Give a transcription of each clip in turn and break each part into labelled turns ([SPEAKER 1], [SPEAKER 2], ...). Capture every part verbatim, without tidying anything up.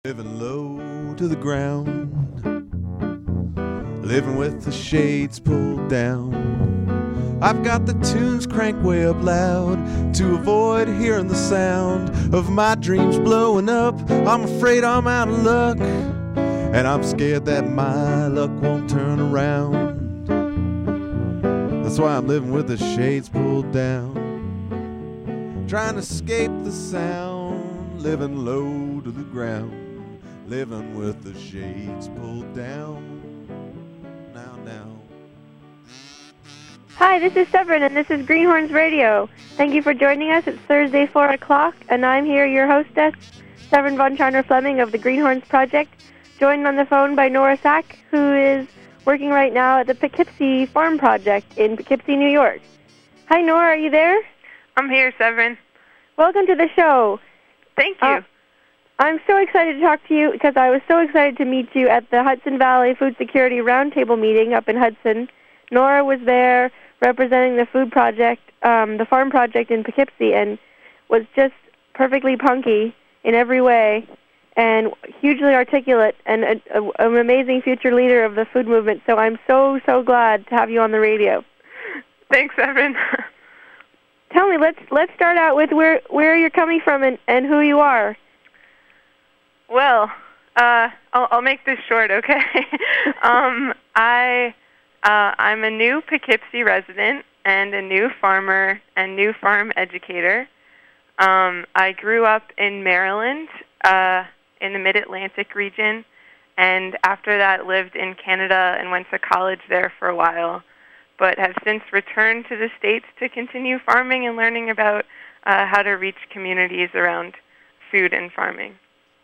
[SPEAKER 1] Living low to the ground, living with the shades pulled down. I've got the tunes cranked way up loud to avoid hearing the sound of my dreams blowing up. I'm afraid I'm out of luck, and I'm scared that my luck won't turn around. That's why I'm living with the shades pulled down, trying to escape the sound, living low to the ground. Living with the shades pulled down. Now, now.
[SPEAKER 2] Hi, this is Severin, and this is Greenhorns Radio. Thank you for joining us. It's Thursday, four o'clock, and I'm here, your hostess, Severin von Charner Fleming of the Greenhorns Project, joined on the phone by Nora Sack, who is working right now at the Poughkeepsie Farm Project in Poughkeepsie, New York. Hi, Nora, are you there?
[SPEAKER 3] I'm here, Severin.
[SPEAKER 2] Welcome to the show.
[SPEAKER 3] Thank you.
[SPEAKER 2] Uh, I'm so excited to talk to you because I was so excited to meet you at the Hudson Valley Food Security Roundtable meeting up in Hudson. Nora was there representing the food project, um, the farm project in Poughkeepsie, and was just perfectly punky in every way and hugely articulate and a, a, an amazing future leader of the food movement. So I'm so, so glad to have you on the radio.
[SPEAKER 3] Thanks, Evan.
[SPEAKER 2] Tell me, let's let's start out with where, where you're coming from and, and who you are.
[SPEAKER 3] Well, uh, I'll, I'll make this short, okay? um, I, uh, I'm a new Poughkeepsie resident and a new farmer and new farm educator. Um, I grew up in Maryland, uh, in the Mid-Atlantic region, and after that lived in Canada and went to college there for a while, but have since returned to the States to continue farming and learning about uh, how to reach communities around food and farming.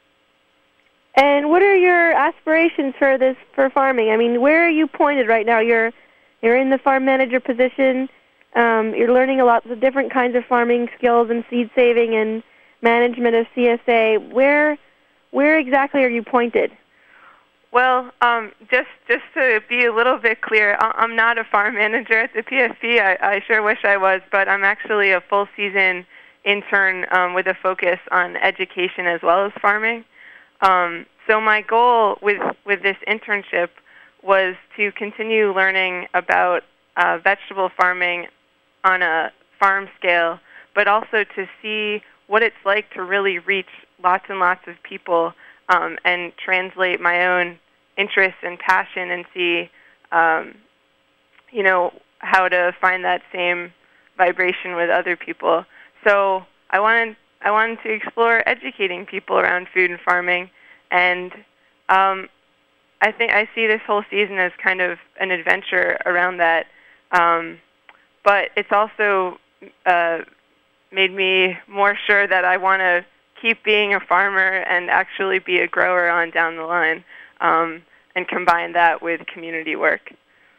[SPEAKER 2] And what are your aspirations for this for farming? I mean, where are you pointed right now? You're you're in the farm manager position. Um, you're learning a lot of different kinds of farming skills and seed saving and management of C S A. Where where exactly are you pointed?
[SPEAKER 3] Well, um, just just to be a little bit clear, I'm not a farm manager at the P S P. I, I sure wish I was, but I'm actually a full season intern um, with a focus on education as well as farming. Um, so my goal with, with this internship was to continue learning about uh, vegetable farming on a farm scale, but also to see what it's like to really reach lots and lots of people um, and translate my own interests and passion and see, um, you know, how to find that same vibration with other people. So I wanted I wanted to explore educating people around food and farming, and um, I think I see this whole season as kind of an adventure around that. Um, but it's also uh, made me more sure that I want to keep being a farmer and actually be a grower on down the line, um, and combine that with community work.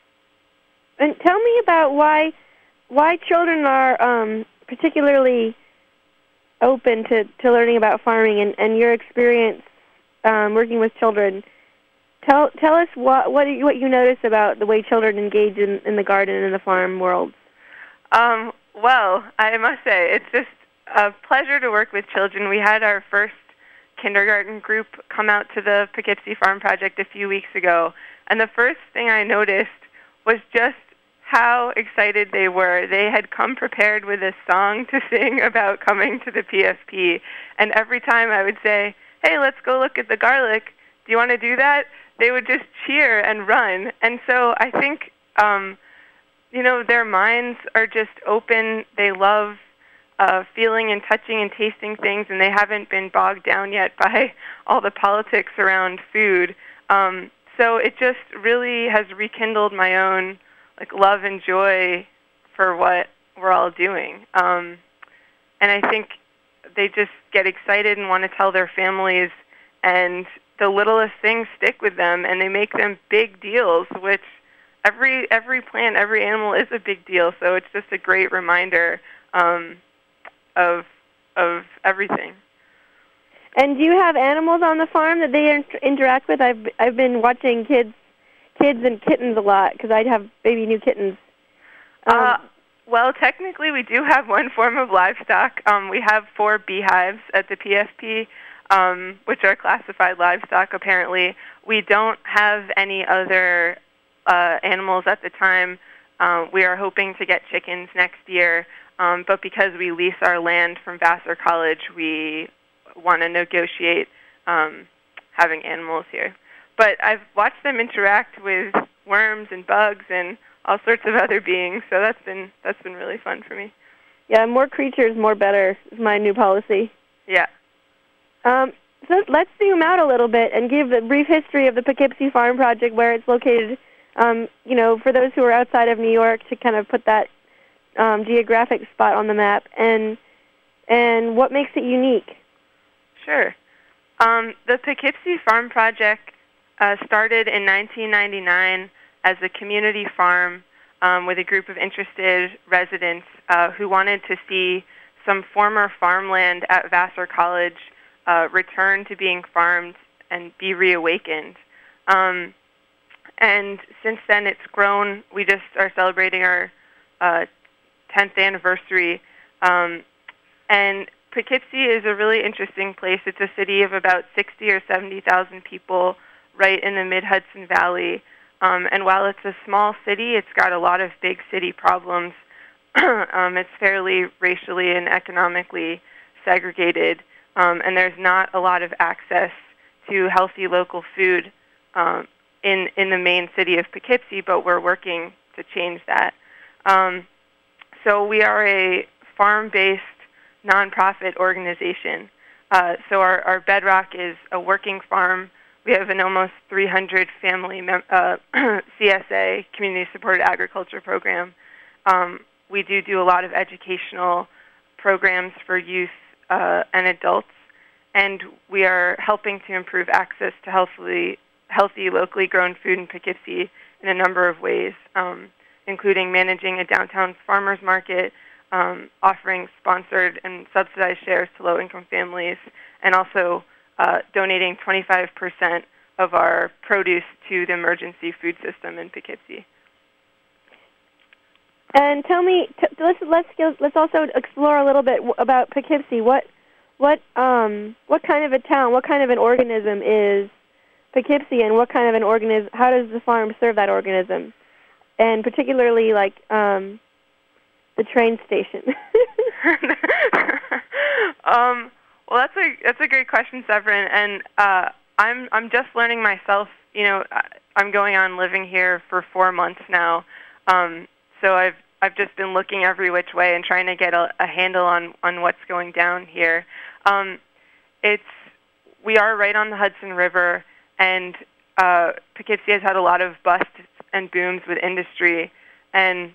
[SPEAKER 2] And tell me about why why children are um, particularly open to, to learning about farming and, and your experience um, working with children. Tell tell us what what you, what you notice about the way children engage in, in the garden and the farm world.
[SPEAKER 3] Um, well, I must say, it's just a pleasure to work with children. We had our first kindergarten group come out to the Poughkeepsie Farm Project a few weeks ago, and the first thing I noticed was just how excited they were. They had come prepared with a song to sing about coming to the P S P, and every time I would say, hey, let's go look at the garlic, do you want to do that? They would just cheer and run. And so I think, um, you know, their minds are just open. They love uh, feeling and touching and tasting things, and they haven't been bogged down yet by all the politics around food. Um, so it just really has rekindled my own like love and joy for what we're all doing. Um, and I think they just get excited and want to tell their families, and the littlest things stick with them, and they make them big deals, which every every plant, every animal is a big deal. So it's just a great reminder um, of of everything.
[SPEAKER 2] And do you have animals on the farm that they inter- interact with? I've I've been watching kids kids and kittens a lot because I have baby new kittens. Um,
[SPEAKER 3] uh, well, technically we do have one form of livestock. Um, we have four beehives at the P S P. um, which are classified livestock apparently. We don't have any other uh, animals at the time. Um, we are hoping to get chickens next year, um, but because we lease our land from Vassar College, we want to negotiate um, having animals here. But I've watched them interact with worms and bugs and all sorts of other beings, so that's been that's been really fun for me.
[SPEAKER 2] Yeah, more creatures, more better is my new policy.
[SPEAKER 3] Yeah.
[SPEAKER 2] Um, so let's zoom out a little bit and give a brief history of the Poughkeepsie Farm Project, where it's located. Um, you know, for those who are outside of New York, to kind of put that um, geographic spot on the map, and and what makes it unique.
[SPEAKER 3] Sure. Um, the Poughkeepsie Farm Project uh, started in nineteen ninety-nine as a community farm um, with a group of interested residents uh, who wanted to see some former farmland at Vassar College uh, return to being farmed and be reawakened. Um, and since then, it's grown. We just are celebrating our uh, tenth anniversary. Um, and Poughkeepsie is a really interesting place. It's a city of about sixty or seventy thousand people right in the mid-Hudson Valley. Um, and while it's a small city, it's got a lot of big city problems. um, it's fairly racially and economically segregated, um, and there's not a lot of access to healthy local food um, in, in the main city of Poughkeepsie, but we're working to change that. Um, so we are a farm-based nonprofit organization. Uh, so our, our bedrock is a working farm. We have an almost three hundred family mem- uh, C S A, Community Supported Agriculture Program. Um, we do do a lot of educational programs for youth uh, and adults, and we are helping to improve access to healthily, healthy, locally grown food in Poughkeepsie in a number of ways, um, including managing a downtown farmers market, um, offering sponsored and subsidized shares to low-income families, and also Uh, donating twenty-five percent of our produce to the emergency food system in Poughkeepsie.
[SPEAKER 2] And tell me, t- let's let's let's also explore a little bit w- about Poughkeepsie. What what um what kind of a town, what kind of an organism is Poughkeepsie, and what kind of an organism? How does the farm serve that organism? And particularly, like um, the train station.
[SPEAKER 3] um. Well, that's a that's a great question, Severin, and uh, I'm I'm just learning myself. You know, I'm going on living here for four months now, um, so I've I've just been looking every which way and trying to get a, a handle on, on what's going down here. Um, it's we are right on the Hudson River, and uh, Poughkeepsie has had a lot of busts and booms with industry, and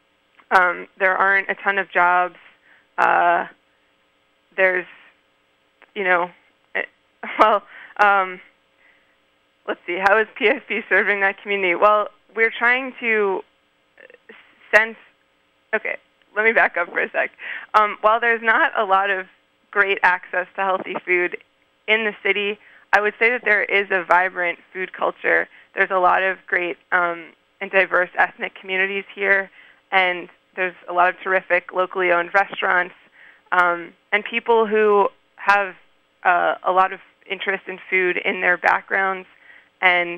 [SPEAKER 3] um, there aren't a ton of jobs. Uh, there's You know, it, well, um, let's see, how is P F P serving that community? Well, we're trying to sense, okay, let me back up for a sec. Um, while there's not a lot of great access to healthy food in the city, I would say that there is a vibrant food culture. There's a lot of great um, and diverse ethnic communities here, and there's a lot of terrific locally owned restaurants, um, and people who have Uh, a lot of interest in food in their backgrounds, and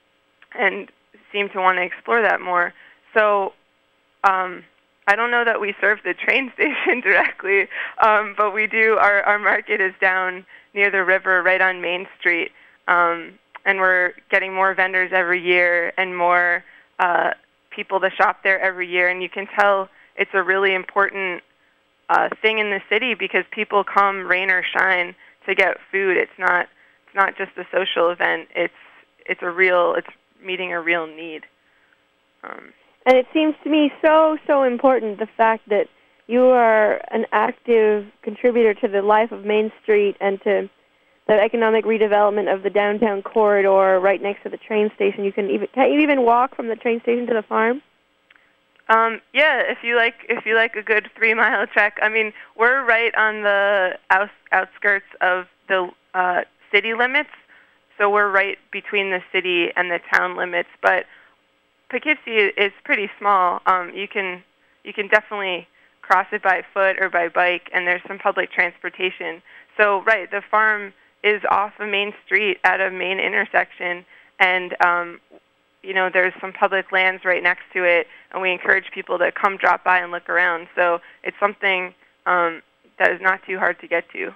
[SPEAKER 3] and seem to want to explore that more. So um, I don't know that we serve the train station directly, um, but we do. Our, our market is down near the river, right on Main Street, um, and we're getting more vendors every year and more uh, people to shop there every year. And you can tell it's a really important uh, thing in the city because people come rain or shine to get food. It's not it's not just a social event. It's it's a real it's meeting a real need. Um,
[SPEAKER 2] and it seems to me so so important the fact that you are an active contributor to the life of Main Street and to the economic redevelopment of the downtown corridor right next to the train station. You can even can you even walk from the train station to the farm?
[SPEAKER 3] Um, yeah, if you like, if you like a good three-mile trek. I mean, we're right on the outs- outskirts of the uh, city limits, so we're right between the city and the town limits. But Poughkeepsie is pretty small. Um, you can you can definitely cross it by foot or by bike, and there's some public transportation. So, right, the farm is off a main street at a main intersection, and um, you know, there's some public lands right next to it, and we encourage people to come drop by and look around. So it's something um, that is not too hard to get to.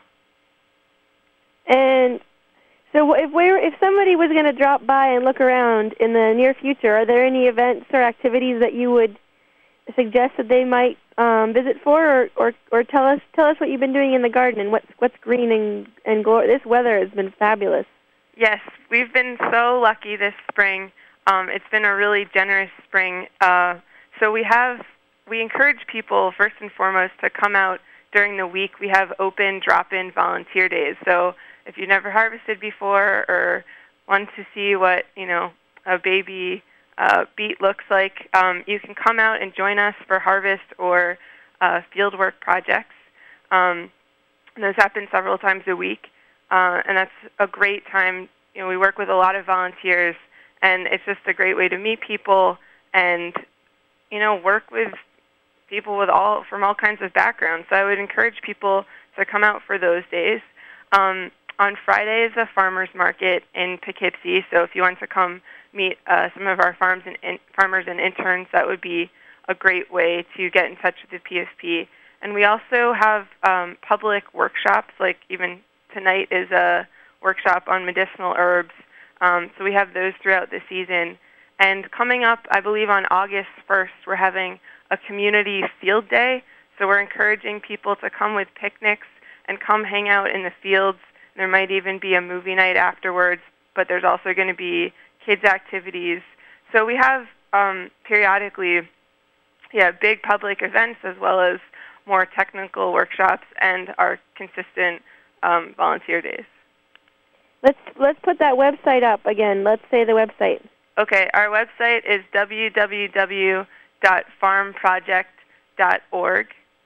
[SPEAKER 2] And so if we were, if somebody was going to drop by and look around in the near future, are there any events or activities that you would suggest that they might um, visit for, or, or, or tell us tell us what you've been doing in the garden and what's what's green and and glorious? This weather has been fabulous.
[SPEAKER 3] Yes, we've been so lucky this spring. Um, it's been a really generous spring. Uh, so we have we encourage people first and foremost to come out during the week. We have open drop-in volunteer days. So if you've never harvested before or want to see what you know a baby uh, beet looks like, um, you can come out and join us for harvest or uh, fieldwork projects. Um, and those happen several times a week, uh, and that's a great time. You know, we work with a lot of volunteers. And it's just a great way to meet people and, you know, work with people with all from all kinds of backgrounds. So I would encourage people to come out for those days. Um, on Friday is a farmers market in Poughkeepsie. So if you want to come meet uh, some of our farms and in, farmers and interns, that would be a great way to get in touch with the P S P. And we also have um, public workshops, like even tonight is a workshop on medicinal herbs. Um, so we have those throughout the season. And coming up, I believe on August first, we're having a community field day. So we're encouraging people to come with picnics and come hang out in the fields. There might even be a movie night afterwards, but there's also going to be kids' activities. So we have um, periodically yeah, big public events as well as more technical workshops and our consistent um, volunteer days.
[SPEAKER 2] Let's let's put that website up again. Let's say the website.
[SPEAKER 3] Okay, our website is w w w dot farm project dot org.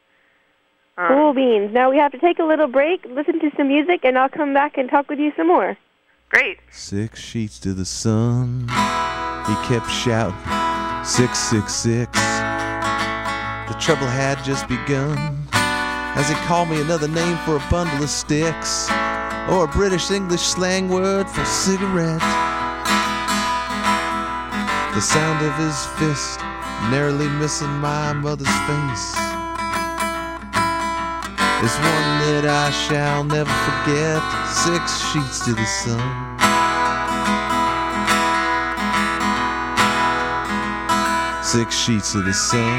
[SPEAKER 3] Um,
[SPEAKER 2] cool beans. Now we have to take a little break, listen to some music, and I'll come back and talk with you some more.
[SPEAKER 3] Great.
[SPEAKER 1] Six sheets to the sun. He kept shouting, six, six, six. The trouble had just begun as he called me another name for a bundle of sticks, or a British English slang word for cigarette. The sound of his fist narrowly missing my mother's face is one that I shall never forget. Six sheets to the sun. Six sheets to the sun.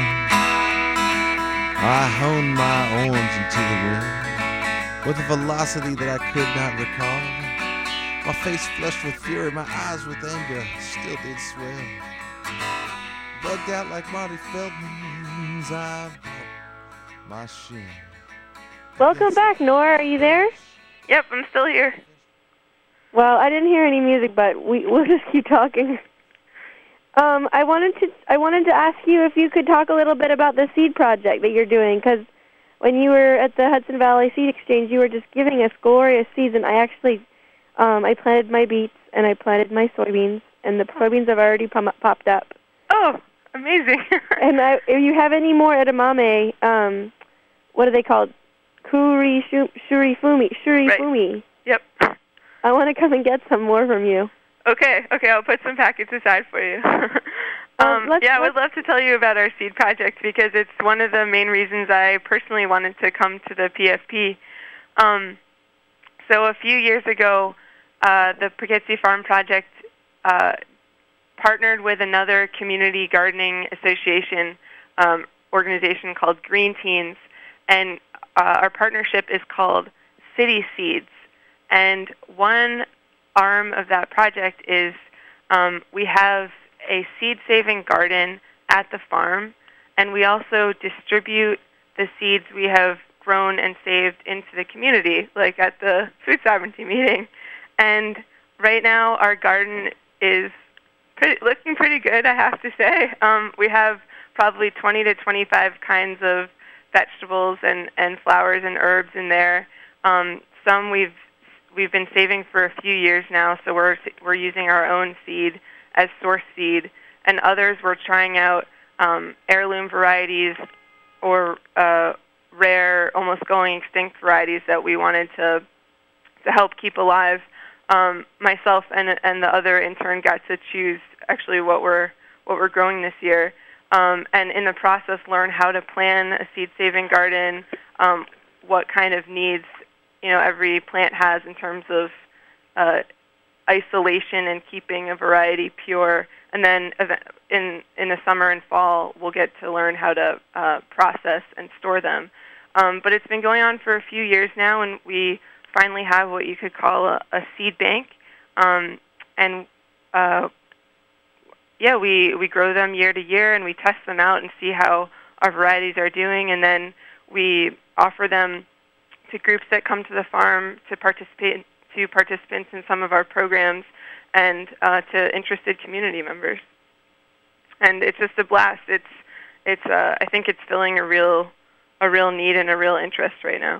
[SPEAKER 1] I honed my arms into the wind with a velocity that I could not recall. My face flushed with fury, my eyes with anger still did swell. Bugged out like Marty Feldman's, I bought my shin.
[SPEAKER 2] Welcome back, Nora. Are you there?
[SPEAKER 3] Yep, I'm still here.
[SPEAKER 2] Well, I didn't hear any music, but we, we'll just keep talking. Um, I wanted to I wanted to ask you if you could talk a little bit about the seed project that you're doing, because when you were at the Hudson Valley Seed Exchange, you were just giving us glorious seeds, and I actually um, I planted my beets and I planted my soybeans, and the soybeans have already pom- popped up.
[SPEAKER 3] Oh, amazing!
[SPEAKER 2] And I, if you have any more edamame, um, what are they called? Kuri shu, shuri fumi, shuri
[SPEAKER 3] right.
[SPEAKER 2] fumi.
[SPEAKER 3] Yep.
[SPEAKER 2] I want to come and get some more from you.
[SPEAKER 3] Okay, okay, I'll put some packets aside for you. um,
[SPEAKER 2] uh,
[SPEAKER 3] yeah, I would love to tell you about our seed project because it's one of the main reasons I personally wanted to come to the P F P. Um, so a few years ago, uh, the Poughkeepsie Farm Project uh, partnered with another community gardening association um, organization called Green Teens, and uh, our partnership is called City Seeds. And one arm of that project is um, we have a seed-saving garden at the farm, and we also distribute the seeds we have grown and saved into the community, like at the food sovereignty meeting. And right now our garden is pretty, looking pretty good, I have to say. Um, we have probably twenty to twenty-five kinds of vegetables and, and flowers and herbs in there. Um, some we've We've been saving for a few years now, so we're we're using our own seed as source seed, and others we're trying out um, heirloom varieties or uh, rare, almost going extinct varieties that we wanted to to help keep alive. Um, myself and and the other intern got to choose actually what we're what we're growing this year, um, and in the process learn how to plan a seed-saving garden, um, what kind of needs you know every plant has in terms of uh, isolation and keeping a variety pure, and then in in the summer and fall we'll get to learn how to uh, process and store them. Um, but it's been going on for a few years now, and we finally have what you could call a, a seed bank, um, and uh, yeah, we, we grow them year to year, and we test them out and see how our varieties are doing, and then we offer them to groups that come to the farm to participate to participants in some of our programs, and uh, to interested community members. And it's just a blast. It's it's uh, I think it's filling a real a real need and a real interest right now.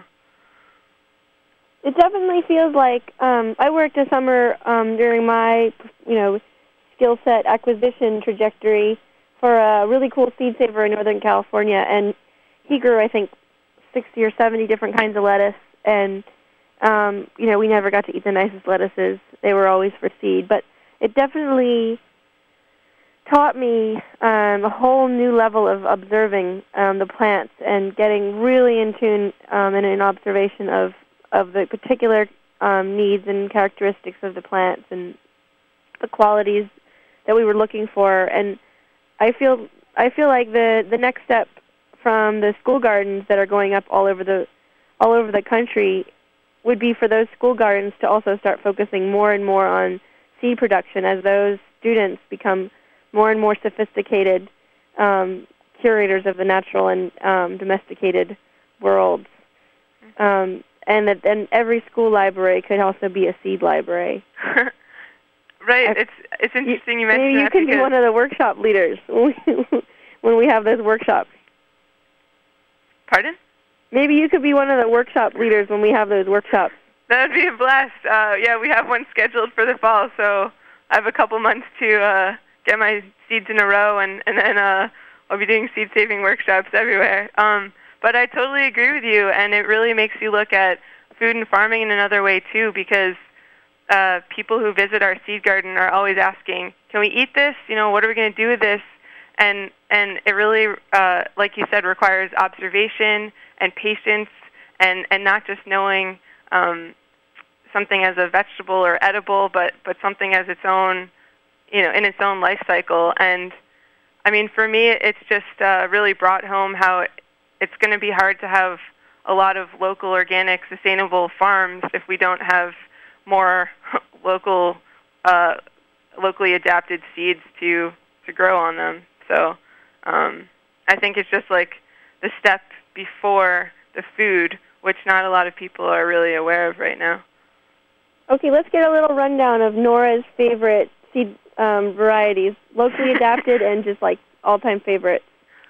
[SPEAKER 2] It definitely feels like um, I worked a summer um, during my, you know, skill set acquisition trajectory for a really cool seed saver in Northern California, and he grew, I think, sixty or seventy different kinds of lettuce, and um, you know, we never got to eat the nicest lettuces. They were always for seed, but it definitely taught me um, a whole new level of observing um, the plants and getting really in tune um, and in observation of of the particular um, needs and characteristics of the plants and the qualities that we were looking for. And I feel I feel like the, the next step from the school gardens that are going up all over the all over the country would be for those school gardens to also start focusing more and more on seed production as those students become more and more sophisticated um, curators of the natural and um, domesticated worlds. Um, and that then every school library could also be a seed library.
[SPEAKER 3] Right.
[SPEAKER 2] I,
[SPEAKER 3] it's it's interesting you, you mentioned
[SPEAKER 2] maybe
[SPEAKER 3] that.
[SPEAKER 2] You could be one of the workshop leaders when we, when we have those workshops.
[SPEAKER 3] Pardon?
[SPEAKER 2] Maybe you could be one of the workshop leaders when we have those workshops.
[SPEAKER 3] That would be a blast. Uh, yeah, we have one scheduled for the fall, so I have a couple months to uh, get my seeds in a row, and, and then uh, I'll be doing seed-saving workshops everywhere. Um, but I totally agree with you, and it really makes you look at food and farming in another way, too, because uh, people who visit our seed garden are always asking, can we eat this? You know, what are we going to do with this? And and it really, uh, like you said, requires observation and patience, and, and not just knowing um, something as a vegetable or edible, but, but something as its own, you know, in its own life cycle. And I mean, for me, it's just uh, really brought home how it's going to be hard to have a lot of local, organic, sustainable farms if we don't have more local, uh, locally adapted seeds to to grow on them. So um, I think it's just like the step before the food, which not a lot of people are really aware of right now.
[SPEAKER 2] Okay, let's get a little rundown of Nora's favorite seed um, varieties, locally adapted and just like all-time favorites.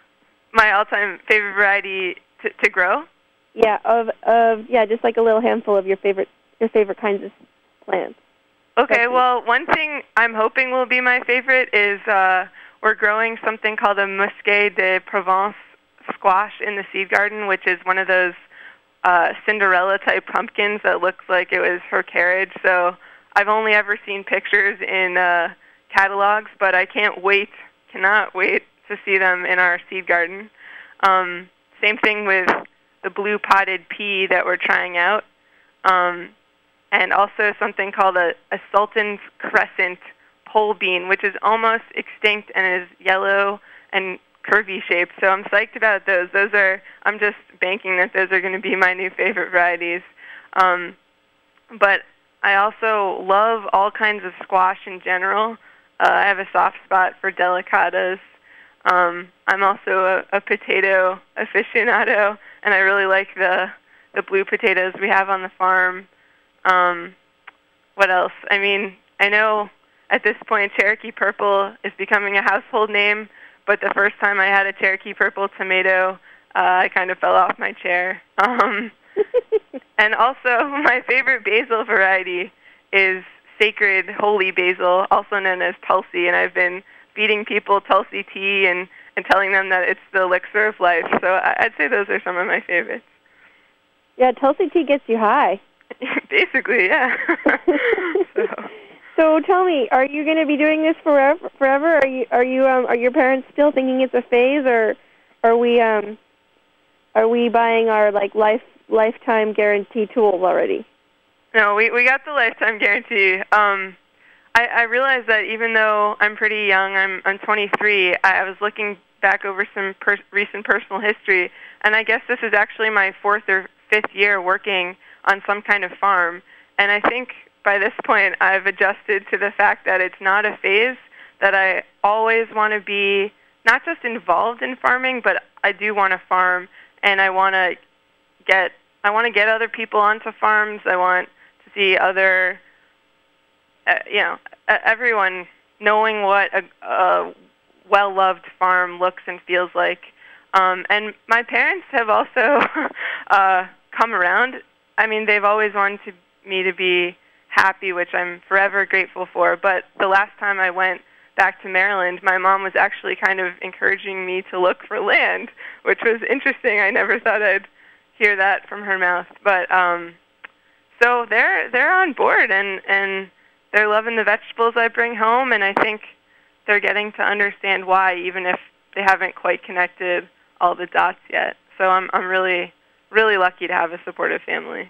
[SPEAKER 3] My all-time favorite variety to, to grow?
[SPEAKER 2] Yeah, of of yeah, just like a little handful of your favorite your favorite kinds of plants.
[SPEAKER 3] Okay, well, one thing I'm hoping will be my favorite is uh, we're growing something called a Musqué de Provence squash in the seed garden, which is one of those uh, Cinderella-type pumpkins that looks like it was her carriage. So I've only ever seen pictures in uh, catalogs, but I can't wait, cannot wait to see them in our seed garden. Um, same thing with the blue potted pea that we're trying out. Um, and also something called a, a Sultan's Crescent pole bean, which is almost extinct and is yellow and curvy shaped. So I'm psyched about those. Those are, I'm just banking that those are going to be my new favorite varieties. Um, but I also love all kinds of squash in general. Uh, I have a soft spot for delicatas. Um, I'm also a, a potato aficionado, and I really like the, the blue potatoes we have on the farm. Um, what else? I mean, I know at this point Cherokee Purple is becoming a household name, but the first time I had a Cherokee Purple tomato, uh, I kind of fell off my chair. Um, and also, my favorite basil variety is sacred holy basil, also known as Tulsi, and I've been feeding people Tulsi tea and, and telling them that it's the elixir of life. So I'd say those are some of my favorites.
[SPEAKER 2] Yeah, Tulsi tea gets you high.
[SPEAKER 3] Basically, yeah. so.
[SPEAKER 2] so tell me, are you going to be doing this forever? Forever? Are you? Are you? Um, are your parents still thinking it's a phase, or are we? Um, are we buying our like life lifetime guarantee tools already?
[SPEAKER 3] No, we we got the lifetime guarantee. Um, I, I realized that even though I'm pretty young, I'm I'm twenty-three. I, I was looking back over some per- recent personal history, and I guess this is actually my fourth or fifth year working on some kind of farm. And I think by this point I've adjusted to the fact that it's not a phase, that I always want to be not just involved in farming, but I do want to farm, and I want to get I want to get other people onto farms. I want to see other, uh, you know, everyone knowing what a, a well-loved farm looks and feels like. Um, and my parents have also uh, come around. I mean, they've always wanted to, me to be happy, which I'm forever grateful for. But the last time I went back to Maryland, my mom was actually kind of encouraging me to look for land, which was interesting. I never thought I'd hear that from her mouth. But um, so they're they're on board, and, and they're loving the vegetables I bring home, and I think they're getting to understand why, even if they haven't quite connected all the dots yet. So I'm I'm really really lucky to have a supportive family.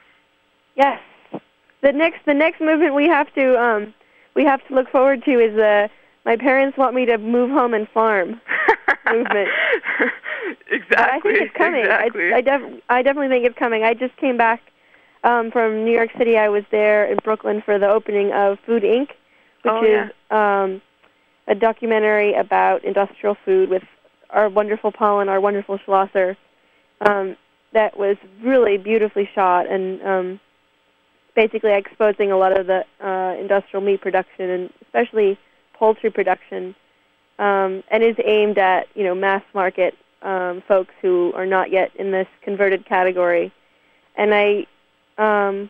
[SPEAKER 2] Yes. The next the next movement we have to um we have to look forward to is uh my parents want me to move home and farm movement.
[SPEAKER 3] Exactly.
[SPEAKER 2] But I think it's coming.
[SPEAKER 3] Exactly.
[SPEAKER 2] I I, def- I definitely think it's coming. I just came back um from New York City. I was there in Brooklyn for the opening of Food Incorporated, which
[SPEAKER 3] oh,
[SPEAKER 2] is
[SPEAKER 3] yeah.
[SPEAKER 2] um a documentary about industrial food with our wonderful Pollen, our wonderful Schlosser. Um, that was really beautifully shot, and um, basically exposing a lot of the uh, industrial meat production, and especially poultry production, um, and is aimed at, you know, mass market um, folks who are not yet in this converted category. And I um,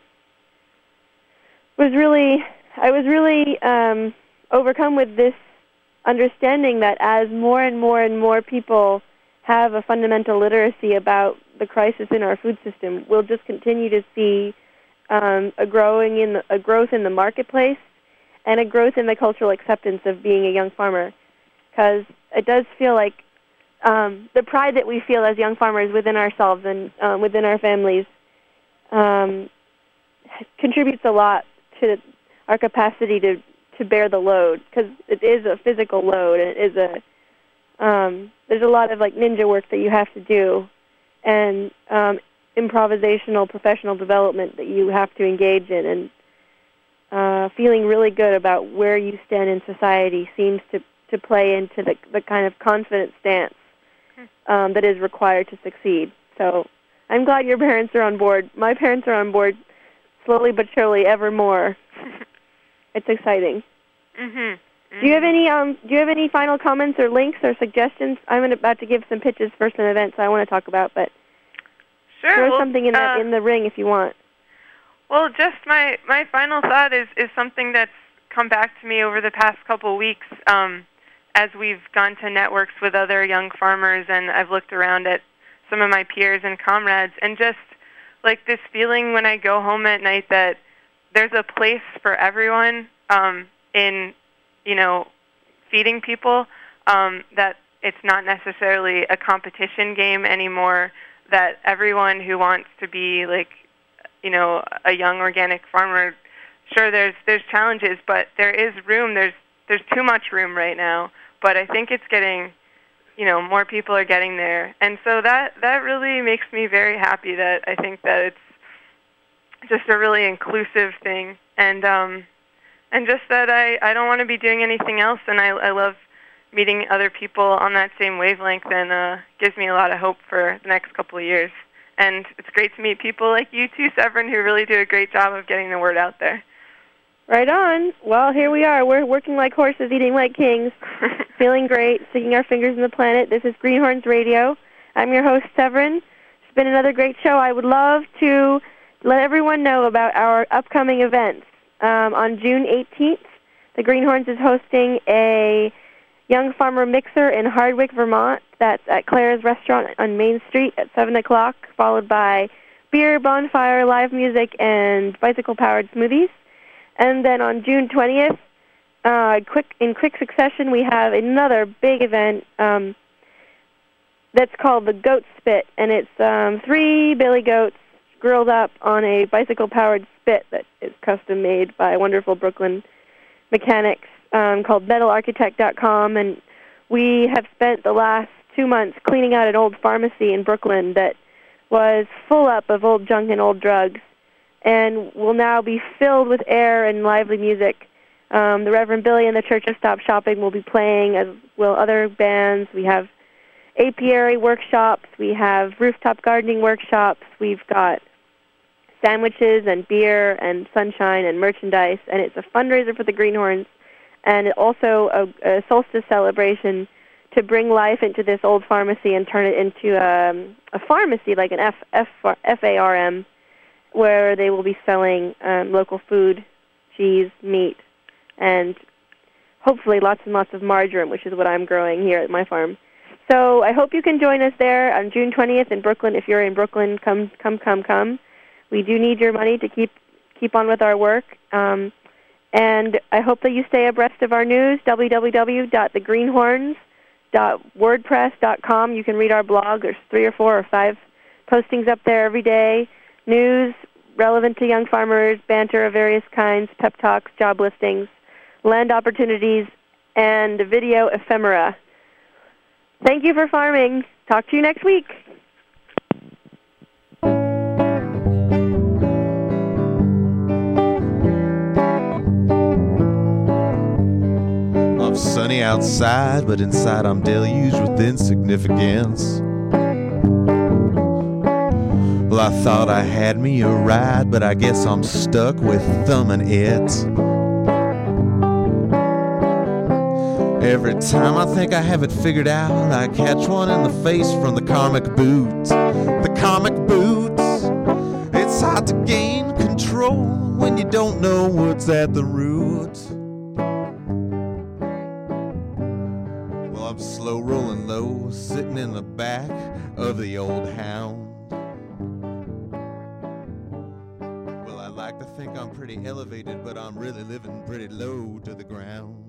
[SPEAKER 2] was really, I was really um, overcome with this understanding that as more and more and more people have a fundamental literacy about the crisis in our food system, we'll just continue to see um, a growing in the, a growth in the marketplace and a growth in the cultural acceptance of being a young farmer. Because it does feel like um, the pride that we feel as young farmers within ourselves and um, within our families um, contributes a lot to our capacity to to bear the load, because it is a physical load. It is a um, there's a lot of like ninja work that you have to do, and um, improvisational professional development that you have to engage in, and uh, feeling really good about where you stand in society seems to, to play into the the kind of confident stance um, that is required to succeed. So I'm glad your parents are on board. My parents are on board slowly but surely, ever more. It's exciting.
[SPEAKER 3] Mhm. Mm-hmm.
[SPEAKER 2] Do you have any um? Do you have any final comments or links or suggestions? I'm about to give some pitches for some events I want to talk about, but
[SPEAKER 3] sure,
[SPEAKER 2] throw
[SPEAKER 3] well,
[SPEAKER 2] something in the
[SPEAKER 3] uh,
[SPEAKER 2] in the ring if you want.
[SPEAKER 3] Well, just my my final thought is is something that's come back to me over the past couple of weeks, um, as we've gone to networks with other young farmers, and I've looked around at some of my peers and comrades, and just like this feeling when I go home at night that there's a place for everyone um, in, you know, feeding people, um, that it's not necessarily a competition game anymore, that everyone who wants to be like, you know, a young organic farmer, sure, there's there's challenges, but there is room. There's there's too much room right now, but I think it's getting, you know, more people are getting there. And so that, that really makes me very happy that I think that it's just a really inclusive thing, and um, and just that I, I don't want to be doing anything else, and I, I love meeting other people on that same wavelength, and uh, gives me a lot of hope for the next couple of years. And it's great to meet people like you too, Severin, who really do a great job of getting the word out there.
[SPEAKER 2] Right on. Well, here we are. We're working like horses, eating like kings, feeling great, sticking our fingers in the planet. This is Greenhorns Radio. I'm your host, Severin. It's been another great show. I would love to let everyone know about our upcoming events. Um, on June eighteenth, the Greenhorns is hosting a Young Farmer Mixer in Hardwick, Vermont. That's at Claire's Restaurant on Main Street at seven o'clock, followed by beer, bonfire, live music, and bicycle-powered smoothies. And then on June twentieth, uh, quick in quick succession, we have another big event um, that's called the Goat Spit, and it's um, three billy goats grilled up on a bicycle-powered spit that is custom-made by wonderful Brooklyn mechanics um, called metal architect dot com, and we have spent the last two months cleaning out an old pharmacy in Brooklyn that was full up of old junk and old drugs, and will now be filled with air and lively music. Um, the Reverend Billy and the Church of Stop Shopping will be playing, as will other bands. We have apiary workshops, we have rooftop gardening workshops, we've got sandwiches and beer and sunshine and merchandise, and it's a fundraiser for the Greenhorns, and also a, a solstice celebration to bring life into this old pharmacy and turn it into um, a pharmacy, like an F, F, F A R M, where they will be selling um, local food, cheese, meat, and hopefully lots and lots of marjoram, which is what I'm growing here at my farm. So I hope you can join us there on June twentieth in Brooklyn. If you're in Brooklyn, come, come, come, come. We do need your money to keep keep on with our work. Um, and I hope that you stay abreast of our news, w w w dot the greenhorns dot wordpress dot com. You can read our blog. There's three or four or five postings up there every day. News relevant to young farmers, banter of various kinds, pep talks, job listings, land opportunities, and video ephemera. Thank you for farming. Talk to you next week.
[SPEAKER 1] I'm sunny outside, but inside I'm deluged with insignificance. Well, I thought I had me a ride, but I guess I'm stuck with thumbing it. Every time I think I have it figured out, I catch one in the face from the karmic boots. The karmic boots. It's hard to gain control when you don't know what's at the root. Well, I'm slow rolling low, sitting in the back of the old hound. Well, I like to think I'm pretty elevated, but I'm really living pretty low to the ground.